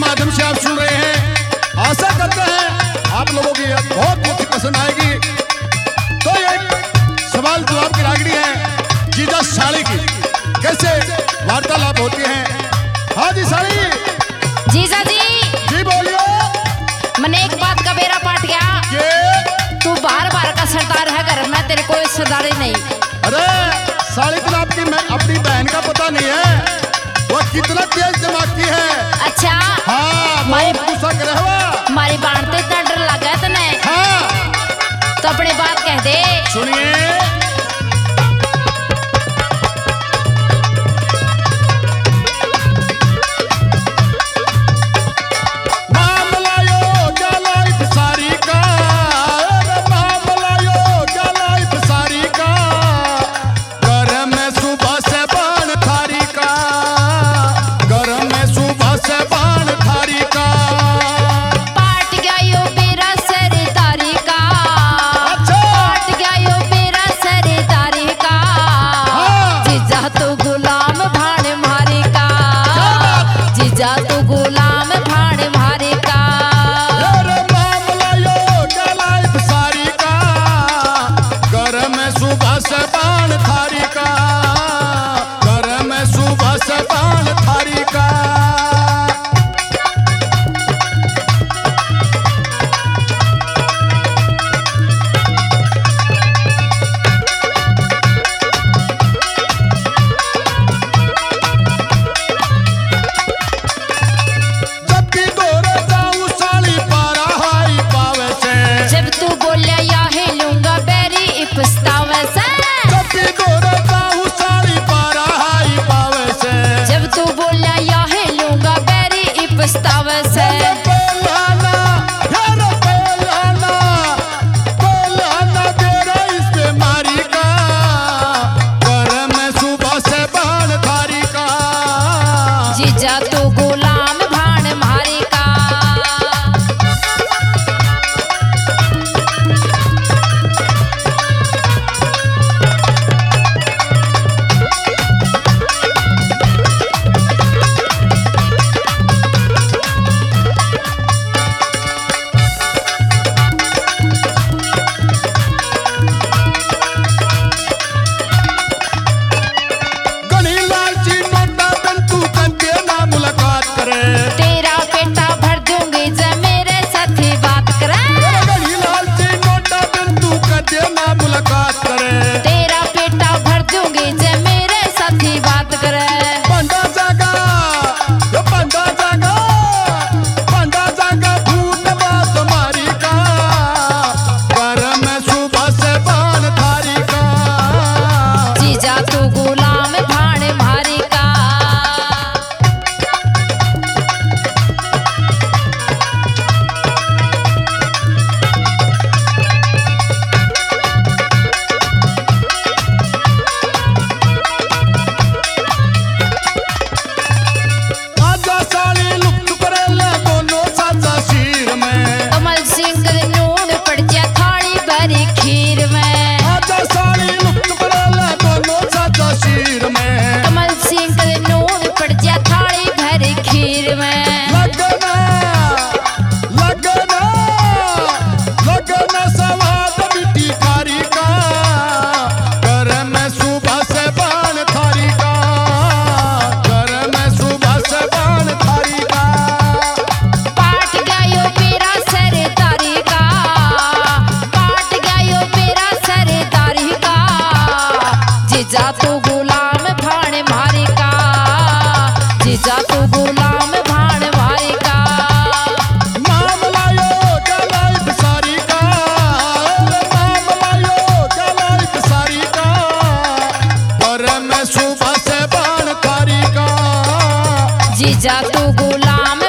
माध्यम से आप सुन रहे हैं। आशा करते हैं आप लोगों की बहुत पसंद आएगी। तो ये सवाल जवाब की रागड़ी है जीजा साड़ी की, कैसे वार्तालाप होती है। हाँ जी साड़ी जीजा जी। जी बोलियो। मैंने एक बात का बेरा पाट गया। तू बाहर बाहर का सरदार है, घर में तेरे कोई सरदारी नहीं। अरे साड़ी तो आपकी मैं अपनी बहन का पता नहीं है, वो कितना तेज दिमाग की है। अच्छा हाँ हमारी बांटते इतना डर लगा है तने। हाँ तो अपनी बात कह दे। सुनिए जीजा तू गुलाम भाण मारे का, जीजा तू गुलाम भाण मारे का। मामला यो जलाई बिसारी का, मामला यो जलाई बिसारी का, और मैं सुबह से बाण कारी का। जीजा तू गुलाम